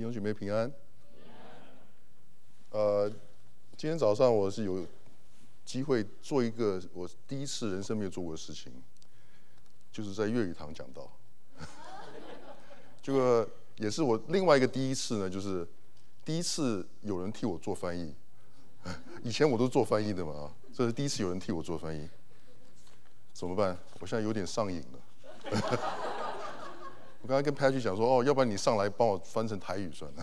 兄姐妹平安。今天早上我是有机会做一个我第一次人生没有做过的事情，就是在粤语堂讲道。这个也是我另外一个第一次呢，就是第一次有人替我做翻译。以前我都做翻译的嘛，这是第一次有人替我做翻译，怎么办？我现在有点上瘾了。我刚才跟 Patrick 讲说，要不然你上来帮我翻成台语算了。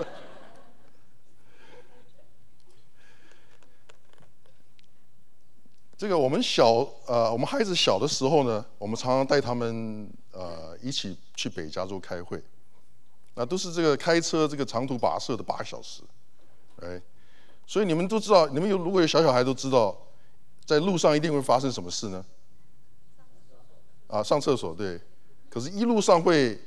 这个我们孩子小的时候呢，我们常常带他们一起去北加州开会，那都是这个开车这个长途跋涉的8个小时，哎，所以你们都知道，你们如果有小孩都知道，在路上一定会发生什么事呢？上厕所，对。可是，一路上会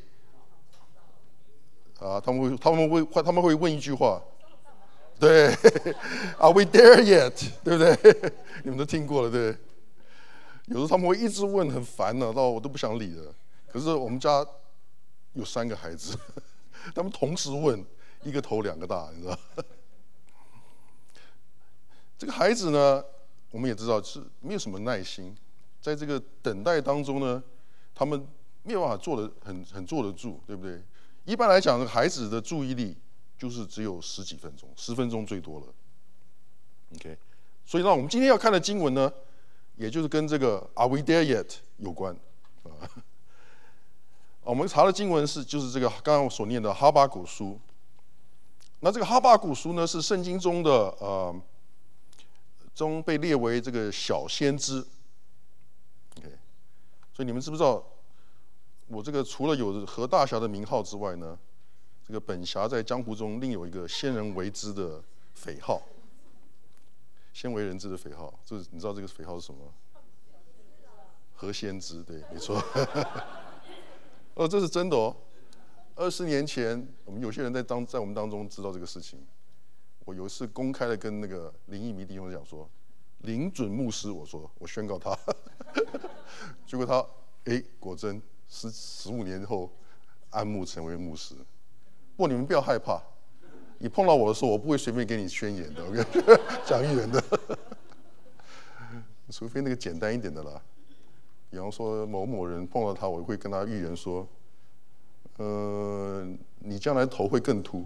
他们会问一句话，对，Are we there yet？ 对不对？你们都听过了，对。有时候他们会一直问，很烦的，到我都不想理了。可是我们家有3个孩子，他们同时问，一个头2个大，你知道。这个孩子呢，我们也知道是没有什么耐心，在这个等待当中呢，他们没有办法很坐得住，对不对？一般来讲，孩子的注意力就是只有10几分钟，10分钟最多了。OK， 所以呢，我们今天要看的经文呢，也就是跟这个 Are we there yet 有关我们查的经文就是这个刚刚我所念的哈巴谷书。那这个哈巴谷书呢，是圣经中的中被列为这个小先知。OK， 所以你们知不知道？我这个除了有何大侠的名号之外呢，这个本侠在江湖中另有一个先人为之的匪号，先为人知的匪号。你知道这个匪号是什么吗？何先知，对，没错。这是真的哦。20年前，我们有些人在我们当中知道这个事情。我有一次公开的跟那个林义迷弟兄讲说，林准牧师，我宣告他，结果他果真。15年后，安牧成为牧师。不过你们不要害怕，你碰到我的时候，我不会随便给你宣言的，我跟你讲预言的，除非那个简单一点的啦。比方说某某人碰到他，我会跟他预言说，你将来头会更秃。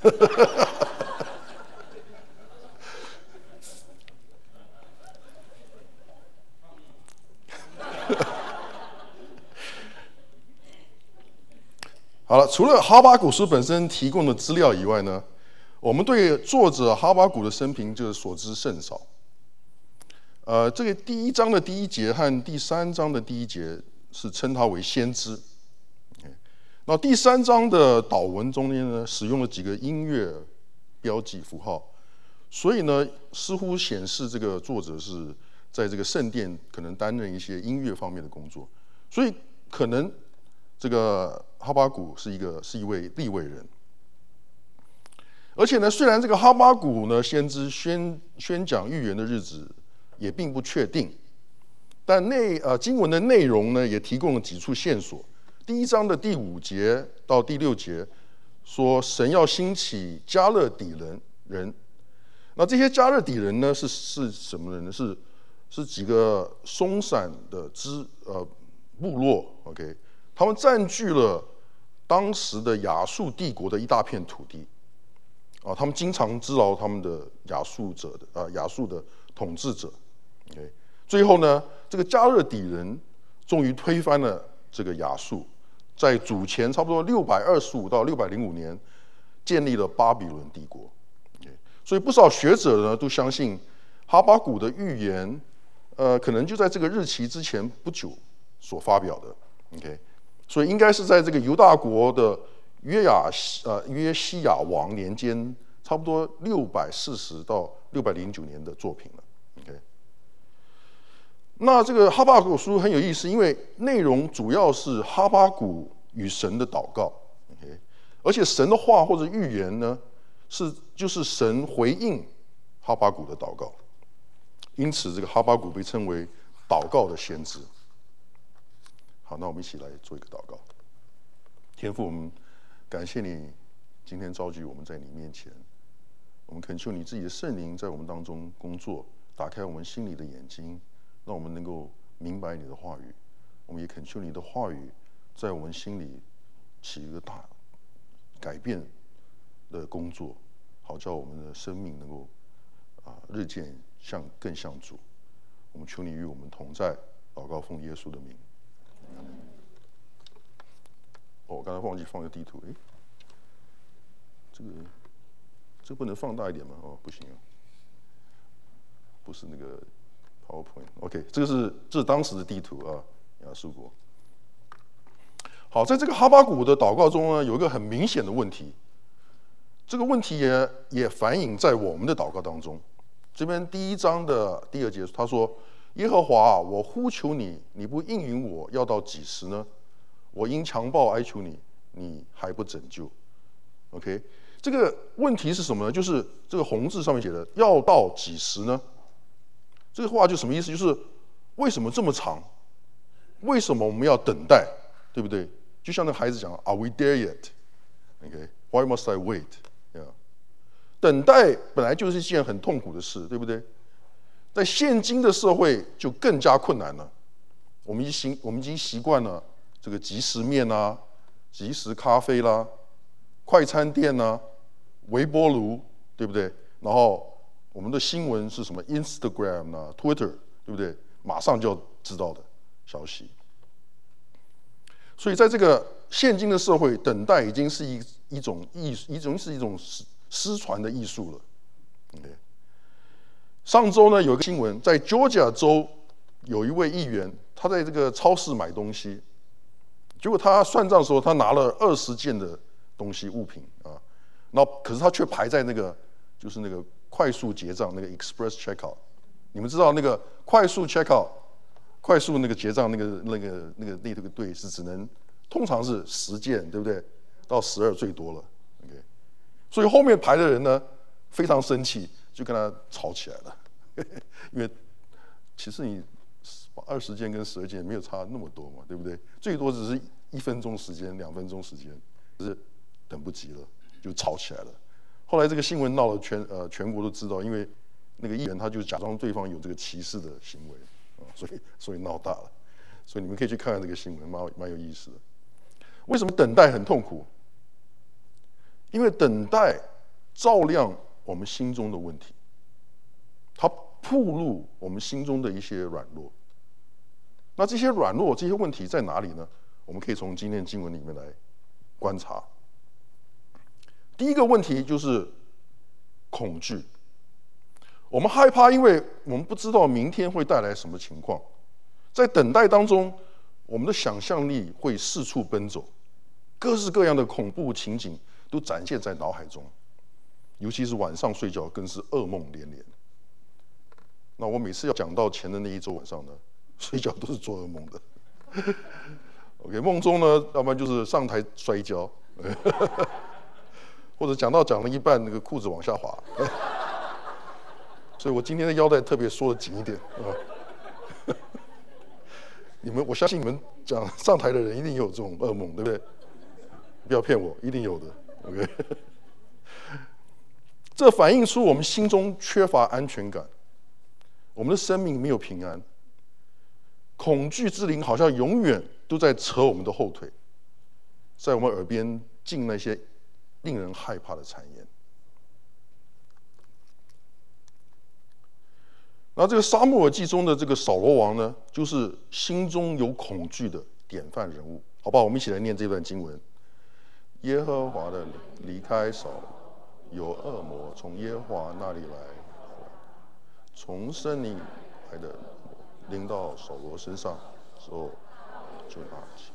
好了，除了哈巴谷书本身提供的资料以外呢，我们对作者哈巴谷的生平就是所知甚少。这个第1章的第1节和第3章的第1节是称他为先知。那第3章的祷文中间呢，使用了几个音乐标记符号，所以呢，似乎显示这个作者是在这个圣殿可能担任一些音乐方面的工作，所以可能这个哈巴谷是一位利未人。而且呢，虽然这个哈巴谷呢先知宣讲预言的日子也并不确定，但经文的内容呢也提供了几处线索。第1章的第5节到第6节说，神要兴起加勒底人。那这些加勒底人呢是什么人呢？是几个松散的部落 ，OK， 他们占据了当时的亚述帝国的一大片土地。他们经常滋扰他们的亚述的统治者。OK， 最后呢，这个加勒底人终于推翻了这个亚述，在主前差不多625到605年建立了巴比伦帝国。Okay， 所以不少学者呢都相信哈巴谷的预言，可能就在这个日期之前不久所发表的。OK， 所以应该是在这个犹大国的约西亚王年间，差不多640到609年的作品了。OK， 那这个哈巴谷书很有意思，因为内容主要是哈巴谷与神的祷告。OK， 而且神的话或者预言呢，就是神回应哈巴谷的祷告，因此这个哈巴谷被称为祷告的先知。好，那我们一起来做一个祷告。天父，我们感谢你今天召集我们在你面前，我们恳求你自己的圣灵在我们当中工作，打开我们心里的眼睛，让我们能够明白你的话语。我们也恳求你的话语在我们心里起一个大改变的工作，好叫我们的生命能够日渐更像主。我们求你与我们同在，祷告奉耶稣的名。我刚才忘记放个地图，这个不能放大一点吗？不行啊，不是那个 PowerPoint。OK， 这是当时的地图啊，亚述国。好，在这个哈巴谷的祷告中呢，有一个很明显的问题，这个问题也反映在我们的祷告当中。这边第1章的第2节，他说：“耶和华啊，我呼求你，你不应允我，要到几时呢？我因强暴哀求你，你还不拯救。” OK， 这个问题是什么呢？就是这个红字上面写的“要到几时呢？”这个话就什么意思？就是为什么这么长？为什么我们要等待？对不对？就像那个孩子讲 ：“Are we there yet? OK, why must I wait?” 等待本来就是一件很痛苦的事，对不对？在现今的社会就更加困难了。我们已经习惯了这个即食面啊、即食咖啡啦、快餐店啊、微波炉，对不对？然后我们的新闻是什么 ？Instagram 啊、Twitter， 对不对？马上就要知道的消息。所以在这个现今的社会，等待已经是一种失传的艺术了。Okay. 上周呢，有一个新闻，在 Georgia 州有一位议员，他在这个超市买东西，结果他算账的时候，他拿了20件的东西物品啊，可是他却排在那个快速结账那个 Express Checkout。你们知道那个快速 Checkout， 快速那个结账那个队是通常是10件，对不对？到12最多了。OK， 所以后面排的人呢非常生气，就跟他吵起来了。因为其实你20件跟12件没有差那么多嘛，对不对？最多只是1分钟时间、2分钟时间，可是等不及了，就吵起来了。后来这个新闻闹了全国都知道，因为那个议员他就假装对方有这个歧视的行为所以闹大了。所以你们可以去看看这个新闻，蛮有意思的。为什么等待很痛苦？因为等待照亮我们心中的问题，它暴露我们心中的一些软弱。那这些软弱、这些问题在哪里呢？我们可以从今天的经文里面来观察。第一个问题就是恐惧。我们害怕，因为我们不知道明天会带来什么情况。在等待当中，我们的想象力会四处奔走，各式各样的恐怖情景都展现在脑海中，尤其是晚上睡觉更是噩梦连连。那我每次要讲到前的那一周晚上呢，睡觉都是做噩梦的。OK， 梦中呢，要不然就是上台摔跤，或者讲了一半，那个裤子往下滑。所以我今天的腰带特别缩得紧一点啊。我相信你们讲上台的人一定有这种噩梦，对不对？不要骗我，一定有的。OK， 这反映出我们心中缺乏安全感，我们的生命没有平安，恐惧之灵好像永远都在扯我们的后腿，在我们耳边进那些令人害怕的谗言。那这个撒母耳记中的这个扫罗王呢，就是心中有恐惧的典范人物。好吧，我们一起来念这段经文：耶和华的离开扫罗，有恶魔从耶和华那里来，从圣灵来的临到扫罗身上之后，就拿起。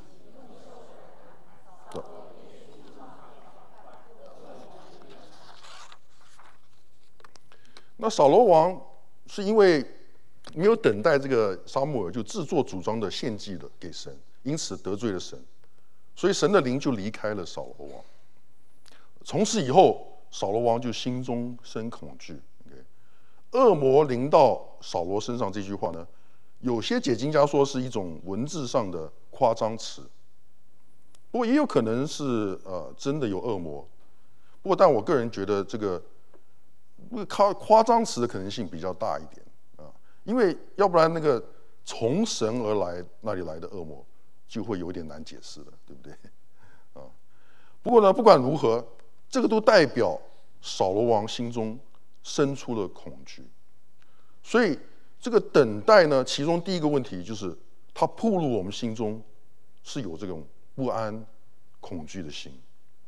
那扫罗王是因为没有等待这个撒母耳，就自作主张的献祭了给神，因此得罪了神，所以神的灵就离开了扫罗王。从此以后，扫罗王就心中生恐惧。恶魔临到扫罗身上这句话呢，有些解经家说是一种文字上的夸张词，不过也有可能是真的有恶魔。 不过，但我个人觉得这个夸张词的可能性比较大一点啊，因为要不然那个从神而来那里来的恶魔就会有点难解释了，对不对？啊，不过呢，不管如何，这个都代表扫罗王心中生出了恐惧，所以这个等待呢，其中第一个问题就是它暴露我们心中是有这种不安、恐惧的心。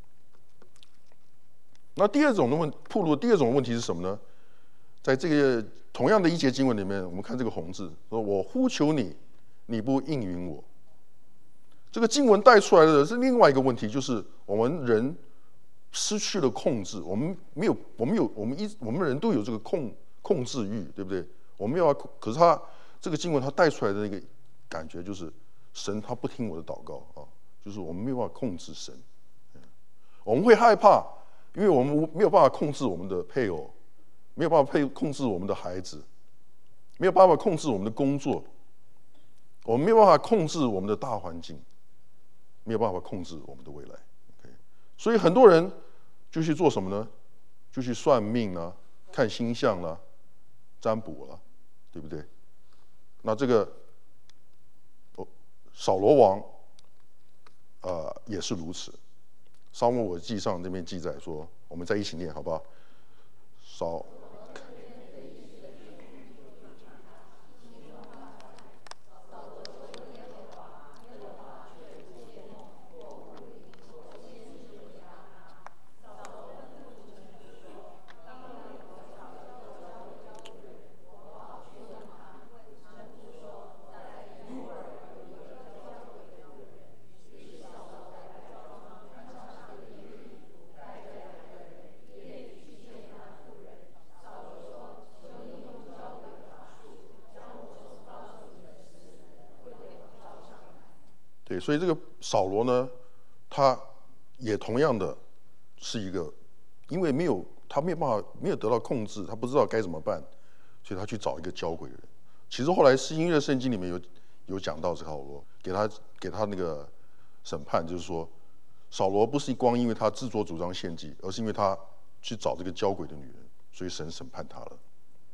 那第二种问题是什么呢？在这个同样的一节经文里面，我们看这个红字说：“我呼求你，你不应允我。”这个经文带出来的是另外一个问题，就是我们人失去了控制，我们人都有这个控制欲，对不对？我们要，可是这个经文它带出来的那个感觉就是神他不听我的祷告啊，就是我们没有办法控制神，我们会害怕。因为我们没有办法控制我们的配偶，没有办法控制我们的孩子，没有办法控制我们的工作，我们没有办法控制我们的大环境，没有办法控制我们的未来。所以很多人就去做什么呢？就去算命啊，看星象啦，占卜啦，对不对？那这个扫罗王也是如此。撒母耳记上这边记载说，我们再一起念好不好？对，所以这个扫罗呢，他也同样的是一个，因为他没有得到控制，他不知道该怎么办，所以他去找一个交鬼的人。其实后来新约圣经里面有讲到这个扫罗，给他那个审判，就是说扫罗不是光因为他自作主张献祭，而是因为他去找这个交鬼的女人，所以神审判他了。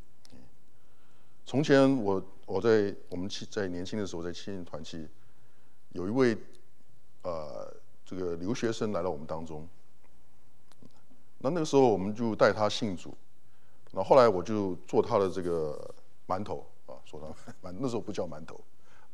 从前我们在年轻的时候在青年团契。有一位这个留学生来到我们当中，那个时候我们就带他信主，那后来我就做他的这个馒头啊，说他那时候不叫馒头，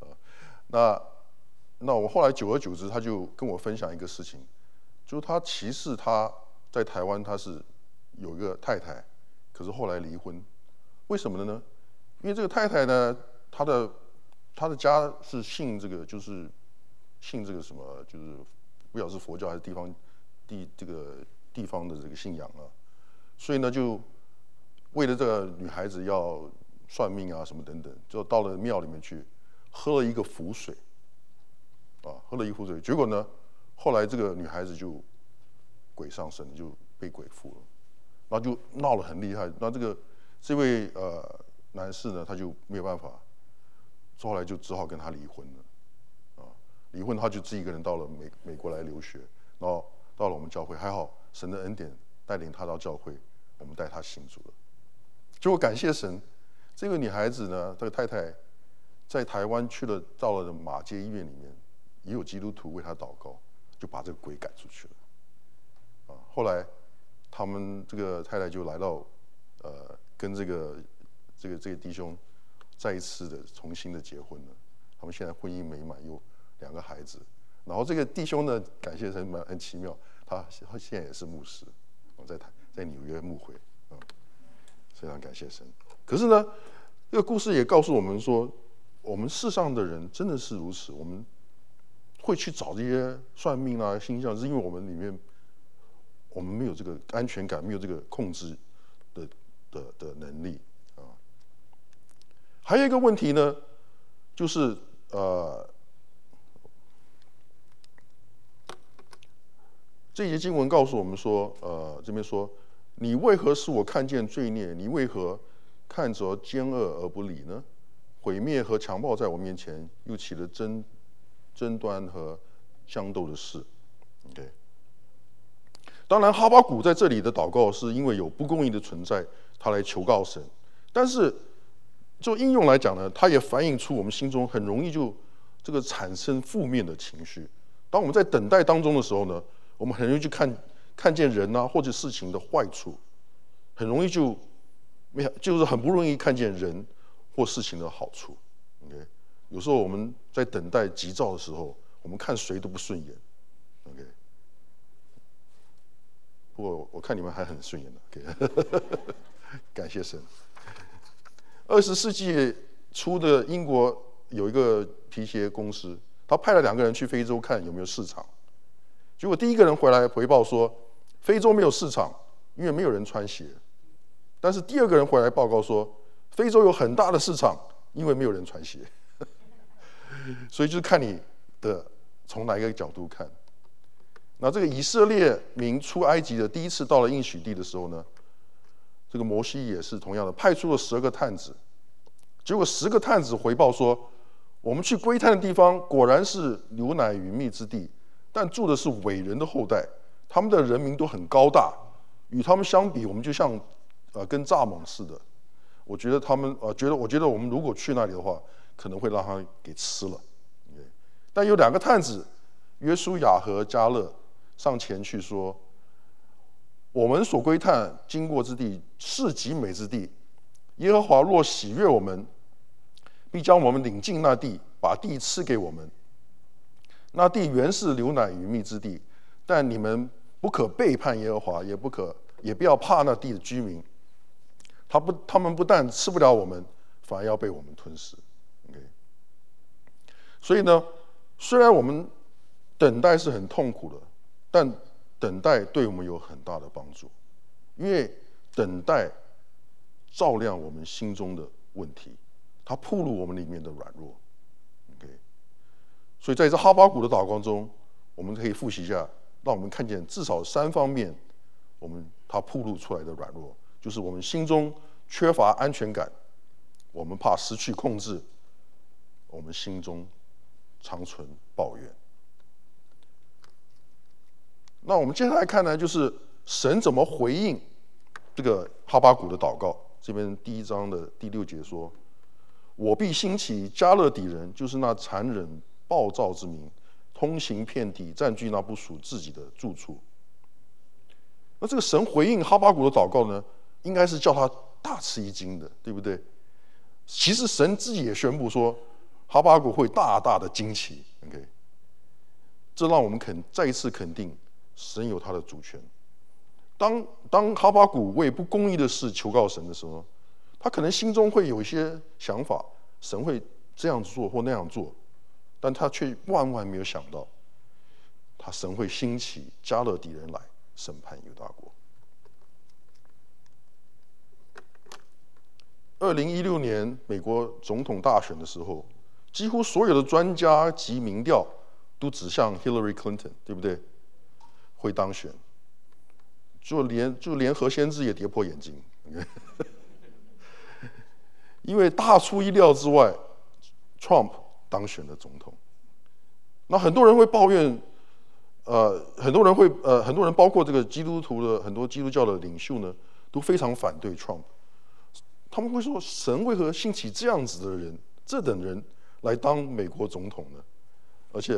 那我后来久而久之，他就跟我分享一个事情，就是他在台湾他是有一个太太，可是后来离婚，为什么呢？因为这个太太呢，她的家是信这个就是信这个什么，就是不晓得是佛教还是这个地方的这个信仰啊，所以呢，就为了这个女孩子要算命啊什么等等，就到了庙里面去喝了一个符水，结果呢，后来这个女孩子就鬼上身，就被鬼附了，然后就闹得很厉害。那这位男士呢，他就没有办法，后来就只好跟他离婚了。离婚，他就自己一个人到了美国来留学，然后到了我们教会，还好神的恩典带领他到教会，我们带他信主了。结果感谢神，这个女孩子呢，这个太太在台湾到了马街医院里面，也有基督徒为她祷告，就把这个鬼赶出去了。后来他们这个太太就来到跟这个弟兄再一次的重新的结婚了，他们现在婚姻美满，有2个孩子。然后这个弟兄呢，感谢神，很奇妙，他现在也是牧师，在纽约牧会，非常感谢神。可是呢，这个故事也告诉我们说，我们世上的人真的是如此，我们会去找这些算命啊、星象，是因为我们里面我们没有这个安全感，没有这个控制的能力啊。还有一个问题呢，就是这节经文告诉我们说，这边说，你为何使我看见罪孽？你为何看着奸恶而不理呢？毁灭和强暴在我面前，又起了争端和相斗的事。OK， 当然，哈巴谷在这里的祷告是因为有不公义的存在，他来求告神。但是就应用来讲呢，它也反映出我们心中很容易就这个产生负面的情绪。当我们在等待当中的时候呢，我们很容易去看见人啊或者事情的坏处，很容易就是很不容易看见人或事情的好处。OK， 有时候我们在等待急躁的时候，我们看谁都不顺眼。OK， 不过我看你们还很顺眼的。OK， 感谢神。20世纪初的英国有一个皮鞋公司，他派了2个人去非洲看有没有市场。结果第一个人回来回报说，非洲没有市场，因为没有人穿鞋。但是第2个人回来报告说，非洲有很大的市场，因为没有人穿鞋。所以就是看你的从哪一个角度看。那这个以色列民出埃及的第一次到了应许地的时候呢，这个摩西也是同样的，派出了12个探子。结果10个探子回报说，我们去窥探的地方果然是流奶与蜜之地，但住的是伟人的后代，他们的人民都很高大，与他们相比，我们就像跟蚱蜢似的。我觉得我们如果去那里的话，可能会让他给吃了。但有2个探子约书亚和迦勒上前去说，我们所窥探经过之地是极美之地，耶和华若喜悦我们，必将我们领进那地，把地赐给我们。那地原是流奶与蜜之地，但你们不可背叛耶和华，也不要怕那地的居民。他们不但吃不了我们，反而要被我们吞噬。Okay？ 所以呢，虽然我们等待是很痛苦的，但等待对我们有很大的帮助，因为等待照亮我们心中的问题，它暴露我们里面的软弱。Okay？ 所以在这哈巴谷的祷告中，我们可以复习一下，让我们看见至少3方面，它暴露出来的软弱，就是我们心中缺乏安全感，我们怕失去控制，我们心中常存抱怨。那我们接下来看呢，就是神怎么回应这个哈巴谷的祷告。这边第1章的第6节说：“我必兴起迦勒底人，就是那残忍暴躁之民，通行遍地，占据那不属自己的住处。”那这个神回应哈巴谷的祷告呢，应该是叫他大吃一惊的，对不对？其实神自己也宣布说，哈巴谷会大大的惊奇。OK， 这让我们再一次肯定神有他的主权。当哈巴谷为不公义的事求告神的时候，他可能心中会有一些想法，神会这样做或那样做，但他却万万没有想到，神会兴起迦勒底人来审判犹大国。2016年美国总统大选的时候，几乎所有的专家及民调都指向 Hillary Clinton， 对不对？会当选，就连何先知也跌破眼镜，因为大出意料之外 ，Trump 当选了总统。那很多人会抱怨，很多人包括这个基督徒的很多基督教的领袖呢，都非常反对 Trump。他们会说，神为何兴起这样子的人，这等人来当美国总统呢？而且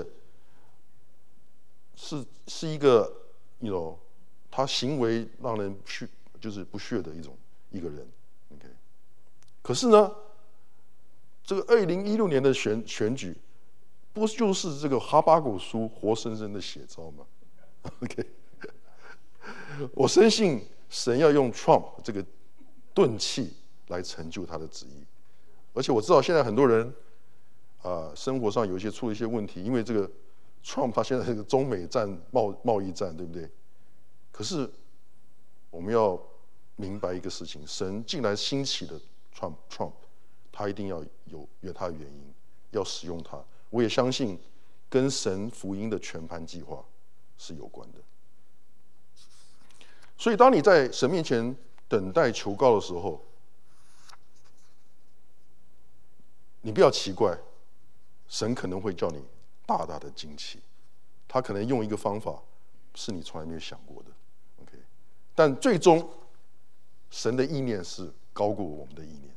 是一个他行为让人不屑的一个人。OK， 可是呢，这个2016年的选举，不就是这个哈巴谷书活生生的写照吗？ OK， 我深信神要用 Trump 这个钝器来成就他的旨意。而且我知道现在很多人生活上有出了一些问题，因为这个 Trump 他现在这个中美战贸易战，对不对？可是我们要明白一个事情，神既然兴起的 Trump， 他一定要有他的原因，要使用他。我也相信跟神福音的全盘计划是有关的。所以当你在神面前等待求告的时候，你不要奇怪，神可能会叫你大大的惊奇，他可能用一个方法是你从来没有想过的。 但最终神的意念是高过我们的意念。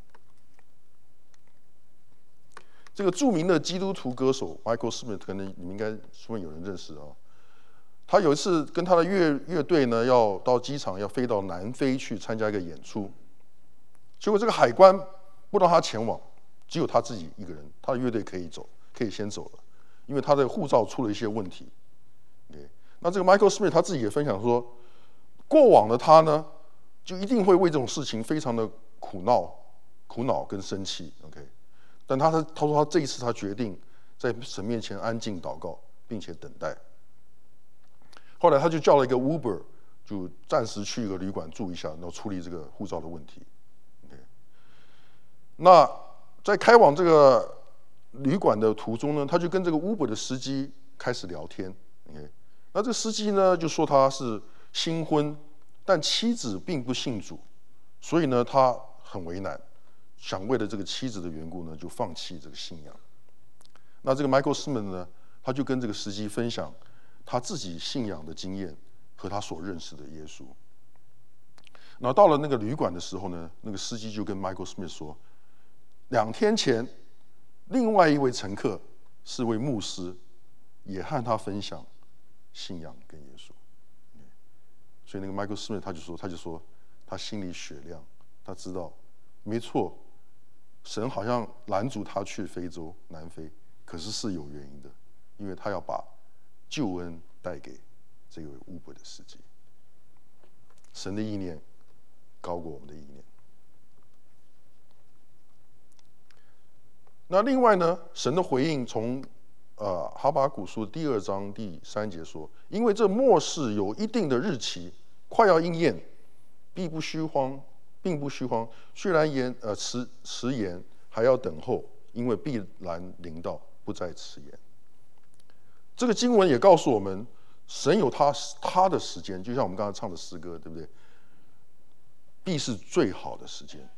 这个著名的基督徒歌手 Michael Smith， 可能你们应该说有人认识啊。他有一次跟他的乐队呢，要到机场，要飞到南非去参加一个演出，结果这个海关不让他前往，只有他自己一个人，他的乐队可以先走了，因为他的护照出了一些问题。那这个 Michael Smith 他自己也分享说，过往的他呢，就一定会为这种事情非常的苦恼跟生气。OK， 但他说他这一次他决定在神面前安静祷告，并且等待。后来他就叫了一个 Uber， 就暂时去一个旅馆住一下，然后处理这个护照的问题。Okay， 那在开往这个旅馆的途中呢，他就跟这个 Uber 的司机开始聊天。Okay， 那这个司机呢就说他是新婚，但妻子并不信主，所以呢他很为难，想为了这个妻子的缘故呢就放弃这个信仰。那这个 Michael Smith 呢，他就跟这个司机分享他自己信仰的经验和他所认识的耶稣。然后到了那个旅馆的时候呢，那个司机就跟 Michael Smith 说，2天前另外一位乘客是位牧师，也和他分享信仰跟耶稣。所以那个 Michael Smith 他就说他心里雪亮，他知道没错，神好像拦阻他去南非，可是是有原因的，因为他要把救恩带给这位Uber的司机。神的意念高过我们的意念。那另外呢，神的回应从哈巴谷书第2章第3节说，因为这末世有一定的日期，快要应验，并不虚荒。虽然迟延，还要等候，因为必然临到，不再迟延。这个经文也告诉我们，神有他的时间，就像我们刚才唱的诗歌，对不对？必是最好的时间。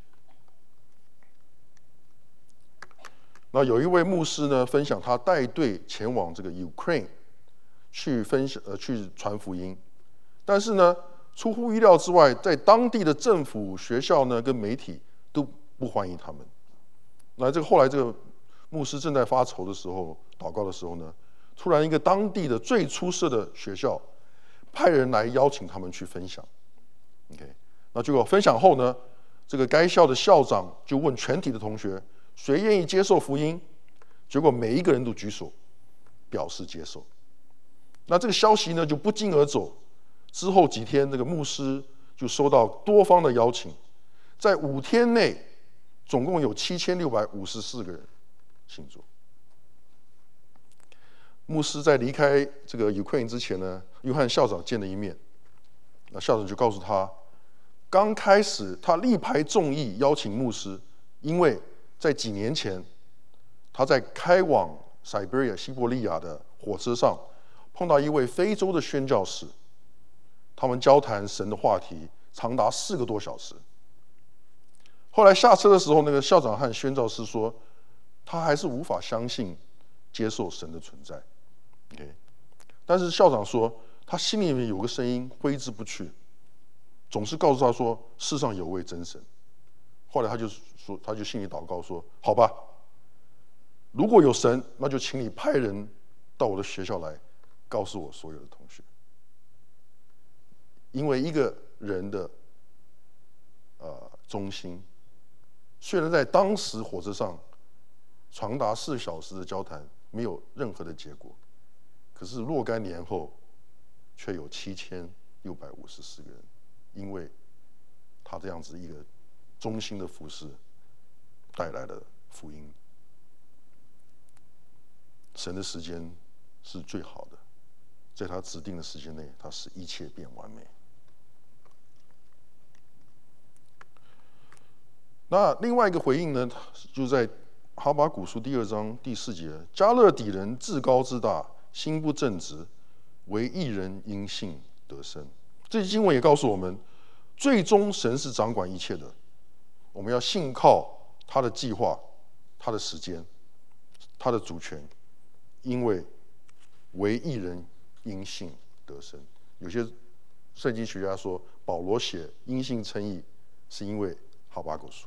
那有一位牧师呢，分享他带队前往这个 Ukraine 去传福音，但是呢，出乎意料之外，在当地的政府、学校呢跟媒体都不欢迎他们。那后来这个牧师正在发愁的时候，祷告的时候呢，突然一个当地的最出色的学校派人来邀请他们去分享。OK， 那结果分享后呢，这个该校的校长就问全体的同学，谁愿意接受福音？结果每一个人都举手表示接受。那这个消息呢就不胫而走。之后几天，这个牧师就收到多方的邀请，在5天内，总共有7654个人信主。牧师在离开这个Ukraine之前呢，又和校长见了一面。那校长就告诉他，刚开始他力排众议邀请牧师，因为在几年前，他在开往西伯利亚的火车上碰到一位非洲的宣教士，他们交谈神的话题长达4个多小时。后来下车的时候，那个校长和宣教士说，他还是无法相信、接受神的存在。Okay， 但是校长说，他心里面有个声音挥之不去，总是告诉他说，世上有位真神。后来他就心里祷告说，好吧，如果有神，那就请你派人到我的学校来，告诉我所有的同学。因为一个人的忠心，虽然在当时火车上长达4小时的交谈没有任何的结果，可是若干年后，却有7654个人，因为他这样子一个忠心的服侍，带来了福音。神的时间是最好的，在他指定的时间内，他使一切变完美。那另外一个回应呢，就在哈巴谷书第2章第4节，加勒底人自高自大，心不正直，唯义人因信得生。这些经文也告诉我们，最终神是掌管一切的，我们要信靠他的计划、他的时间、他的主权，因为唯义人因信得生。有些圣经学家说，保罗写因信称义，是因为哈巴谷书。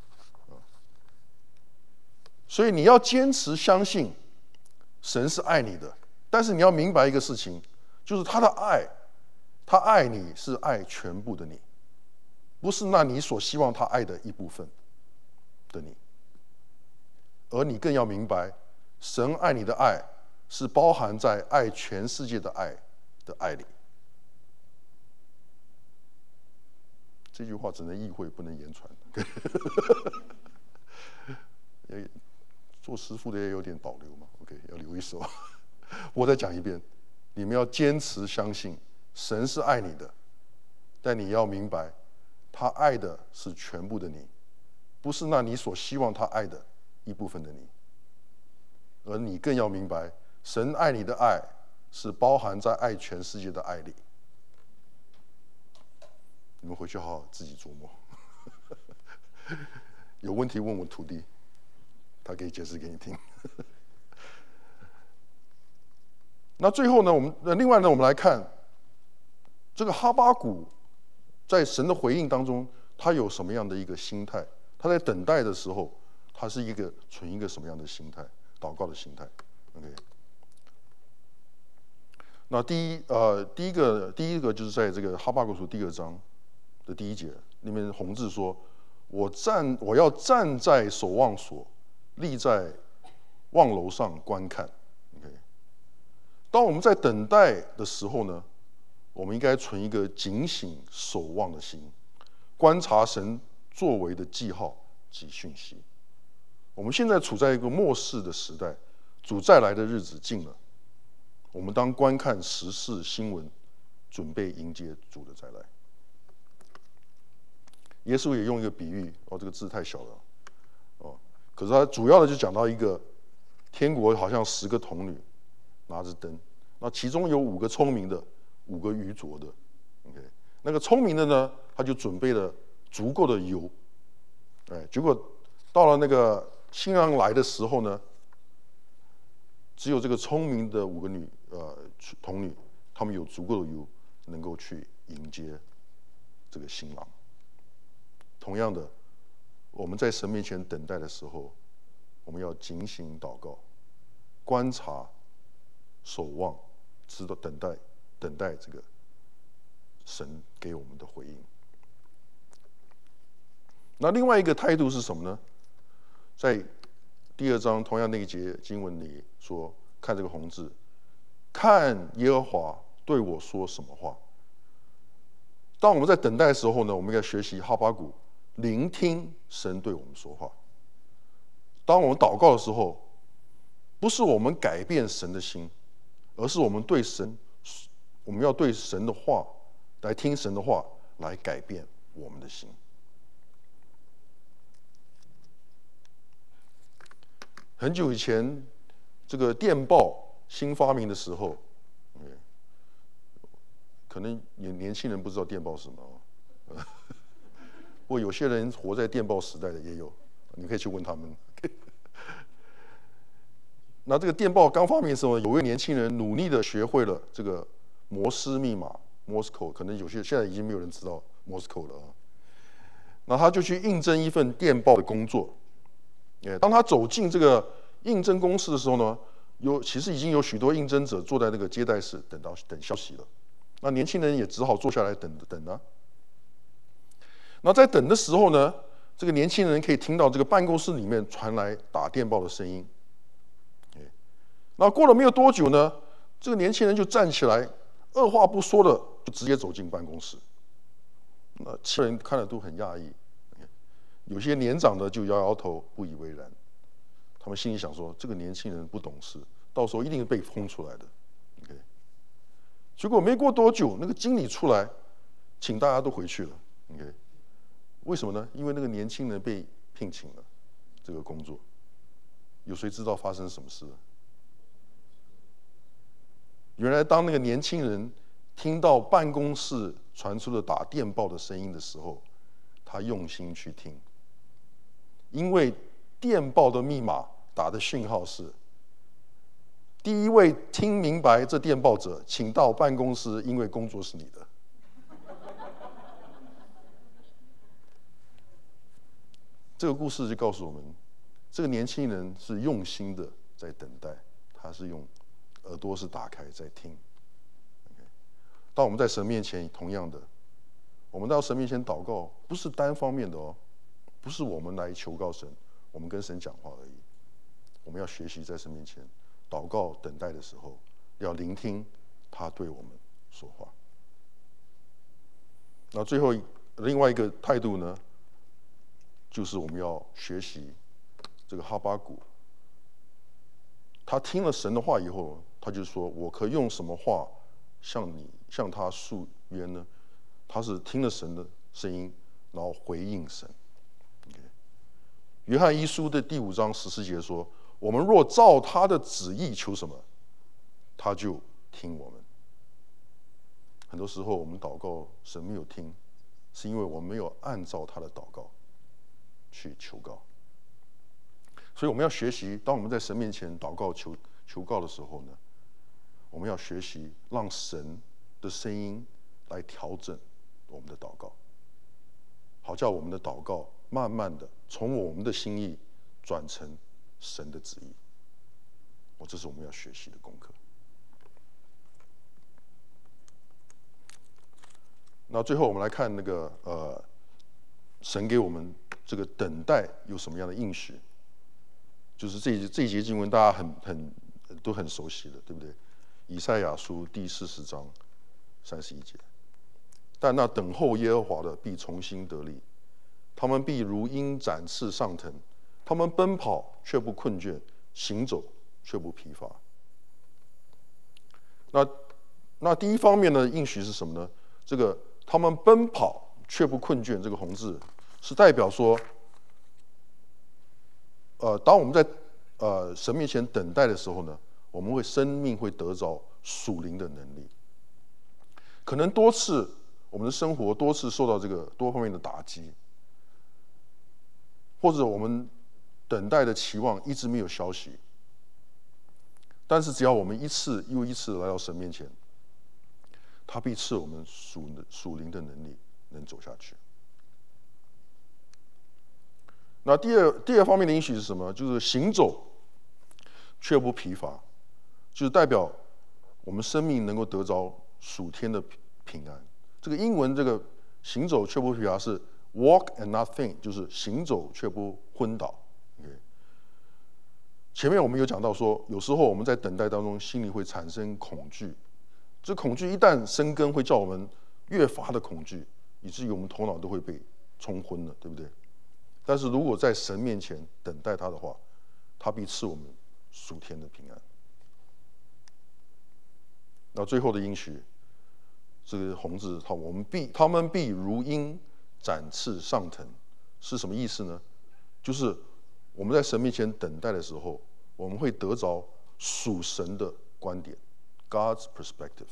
所以你要坚持相信神是爱你的，但是你要明白一个事情，就是他的爱，他爱你是爱全部的你，不是那你所希望他爱的一部分的你。而你更要明白，神爱你的爱是包含在爱全世界的爱里。这句话只能意会，不能言传。做师傅的也有点保留嘛 ，OK， 要留一手。我再讲一遍，你们要坚持相信神是爱你的，但你要明白，他爱的是全部的你，不是那你所希望他爱的一部分的你。而你更要明白，神爱你的爱是包含在爱全世界的爱里。你们回去好好自己琢磨。有问题问我徒弟，他可以解释给你听。那最后呢，另外呢，我们来看这个哈巴谷在神的回应当中，他有什么样的一个心态？他在等待的时候，他是存一个什么样的心态？祷告的心态。OK。那第一个就是在这个哈巴谷书第2章的第1节里面，红字说：“我要站在守望所，立在望楼上观看。” OK。当我们在等待的时候呢，我们应该存一个警醒守望的心，观察神作为的记号及讯息。我们现在处在一个末世的时代，主再来的日子近了，我们当观看时事新闻，准备迎接主的再来。耶稣也用一个比喻，这个字太小了，可是他主要的就讲到一个天国好像10个童女拿着灯，那其中有5个聪明的，5个愚拙的。OK， 那个聪明的呢，他就准备了足够的油，结果到了那个新郎来的时候呢，只有这个聪明的5个童女，她们有足够的油，能够去迎接这个新郎。同样的，我们在神面前等待的时候，我们要警醒祷告，观察、守望，直到等待这个神给我们的回应。那另外一个态度是什么呢？在第2章同样那一节经文里说，看这个红字，看耶和华对我说什么话。当我们在等待的时候呢，我们要学习哈巴谷，聆听神对我们说话。当我们祷告的时候，不是我们改变神的心，而是我们要对神的话来听神的话，来改变我们的心。很久以前，这个电报新发明的时候，可能年轻人不知道电报是什么，不过有些人活在电报时代的也有，你可以去问他们。那这个电报刚发明的时候，有位年轻人努力的学会了这个摩斯密码 （Morse code）， 可能现在已经没有人知道 Morse code 了。那他就去应征一份电报的工作。当他走进这个应征公司的时候呢，其实已经有许多应征者坐在那个接待室等消息了。那年轻人也只好坐下来等啊。那在等的时候呢，这个年轻人可以听到这个办公室里面传来打电报的声音。那过了没有多久呢，这个年轻人就站起来，二话不说的就直接走进办公室。那其他人看了都很讶异，有些年长的就摇摇头，不以为然。他们心里想说，这个年轻人不懂事，到时候一定被轰出来的。OK， 结果没过多久，那个经理出来，请大家都回去了。OK， 为什么呢？因为那个年轻人被聘请了这个工作。有谁知道发生什么事？原来当那个年轻人听到办公室传出了打电报的声音的时候，他用心去听，因为电报的密码打的讯号是：第一位听明白这电报者，请到办公室，因为工作是你的。 这个故事就告诉我们，这个年轻人是用心的在等待，他是用耳朵是打开在听。当我们在神面前，同样的，我们到神面前祷告，不是单方面的哦，不是我们来求告神，我们跟神讲话而已。我们要学习在神面前祷告、等待的时候，要聆听他对我们说话。那最后另外一个态度呢，就是我们要学习这个哈巴谷，他听了神的话以后，他就说：“我可以用什么话向他诉约呢？”他是听了神的声音，然后回应神。约翰一书的第5章14节说：“我们若照他的旨意求什么，他就听我们。”很多时候我们祷告，神没有听，是因为我们没有按照他的祷告去求告。所以我们要学习，当我们在神面前祷告求告的时候呢，我们要学习让神的声音来调整我们的祷告，好叫我们的祷告慢慢的从我们的心意转成神的旨意。这是我们要学习的功课。那最后我们来看那个神给我们这个等待有什么样的应许？就是这一节经文大家都很熟悉的，对不对？以赛亚书第40章31节。但那等候耶和华的必重新得力，他们必如鹰展翅上腾，他们奔跑却不困倦，行走却不疲乏。那第一方面的应许是什么呢？这个他们奔跑却不困倦，这个红字是代表说，当我们在神面前等待的时候呢，我们生命会得着属灵的能力。可能我们的生活多次受到这个多方面的打击，或者我们等待的期望一直没有消息，但是只要我们一次又一次来到神面前，他必赐我们属灵的能力，能走下去。那第二方面的应许是什么？就是行走却不疲乏，就是代表我们生命能够得着属天的平安。这个英文这个行走却不疲乏是 walk and not faint， 就是行走却不昏倒。前面我们有讲到说，有时候我们在等待当中，心里会产生恐惧，这恐惧一旦生根，会叫我们越发的恐惧，以至于我们头脑都会被冲昏了，对不对？但是如果在神面前等待他的话，他必赐我们属天的平安。那最后的应许，这个红字，他们必如鹰展翅上腾，是什么意思呢？就是我们在神面前等待的时候，我们会得着属神的观点 ，God's perspective。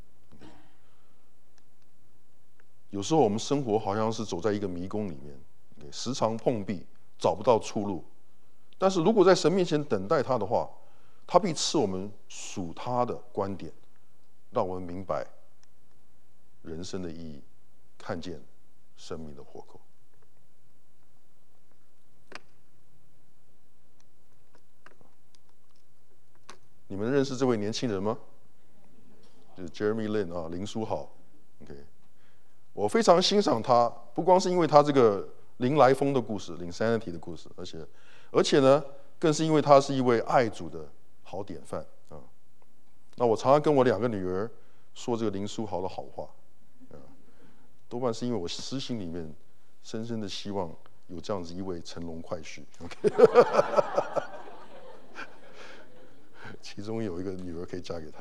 有时候我们生活好像是走在一个迷宫里面，时常碰壁，找不到出路。但是如果在神面前等待他的话，他必赐我们属他的观点，让我们明白人生的意义，看见生命的活口。你们认识这位年轻人吗？就是 Jeremy Lin 啊，林书豪。OK， 我非常欣赏他，不光是因为他这个林来疯的故事、Linsanity 的故事，而且呢，更是因为他是一位爱主的好典范啊。那我常常跟我2个女儿说这个林书豪的好话，多半是因为我私心里面深深的希望有这样子一位乘龙快婿。OK， 其中有一个女儿可以嫁给他。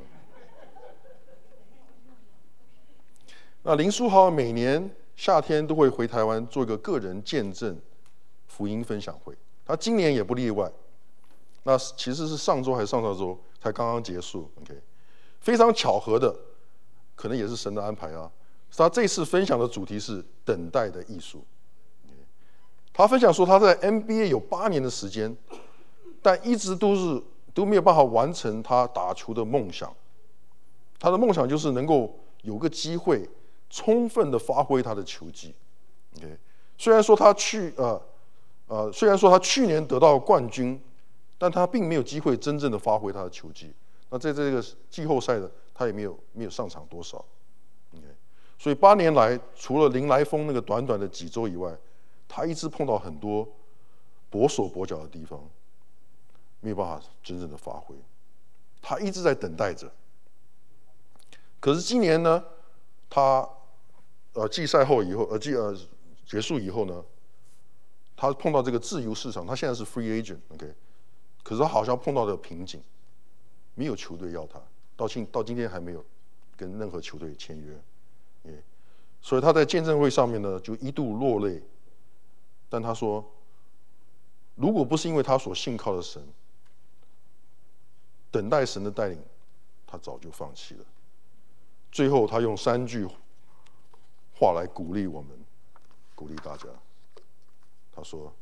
那林书豪每年夏天都会回台湾做一个个人见证福音分享会，他今年也不例外。那其实是上周还是上上周才刚刚结束。OK， 非常巧合的，可能也是神的安排啊。他这次分享的主题是等待的艺术。他分享说他在 NBA 有8年的时间，但一直都没有办法完成他打球的梦想。他的梦想就是能够有个机会充分的发挥他的球技。OK， 虽然说他虽然说他去年得到冠军，但他并没有机会真正的发挥他的球技。那在这个季后赛的，他也没有上场多少。所以8年来，除了林来疯那个短短的几周以外，他一直碰到很多跛手跛脚的地方，没有办法真正的发挥。他一直在等待着。可是今年呢，他季赛后以后，结束以后呢，他碰到这个自由市场，他现在是 free agent，OK，可是他好像碰到了瓶颈，没有球队要他，到今天还没有跟任何球队签约。所以他在见证会上面呢，就一度落泪。但他说，如果不是因为他所信靠的神，等待神的带领，他早就放弃了。最后，他用3句话来鼓励我们，鼓励大家。他说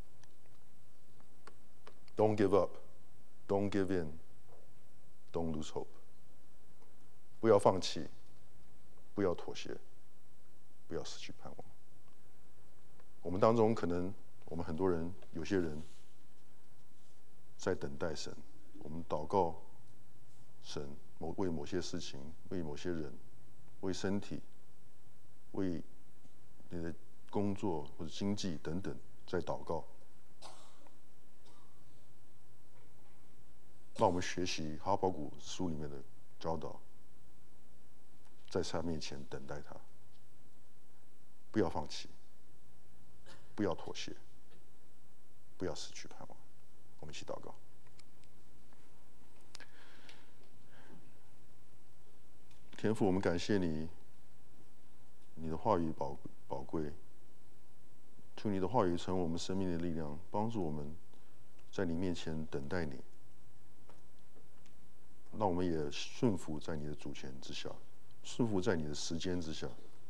：“Don't give up, don't give in, don't lose hope。不要放弃，不要妥协。”不要失去盼望。我们当中可能，我们很多人，有些人在等待神。我们祷告神，为某些事情，为某些人，为身体，为你的工作或者经济等等，在祷告。让我们学习哈巴谷书里面的教导，在他面前等待他。不要放弃，不要妥协，不要失去盼望。我们一起祷告。天父，我们感谢你，你的话语宝贵，求你的话语成为我们生命的力量，帮助我们在你面前等待你。让我们也顺服在你的主权之下，顺服在你的时间之下。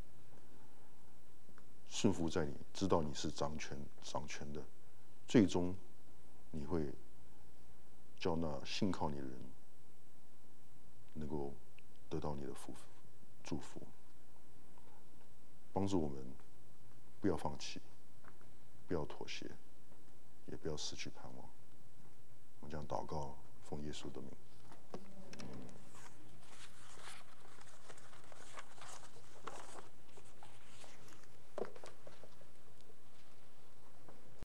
顺服在你，知道你是掌权的，最终你会叫那信靠你的人能够得到你的祝福，帮助我们不要放弃，不要妥协，也不要失去盼望。我们将祷告，奉耶稣的名。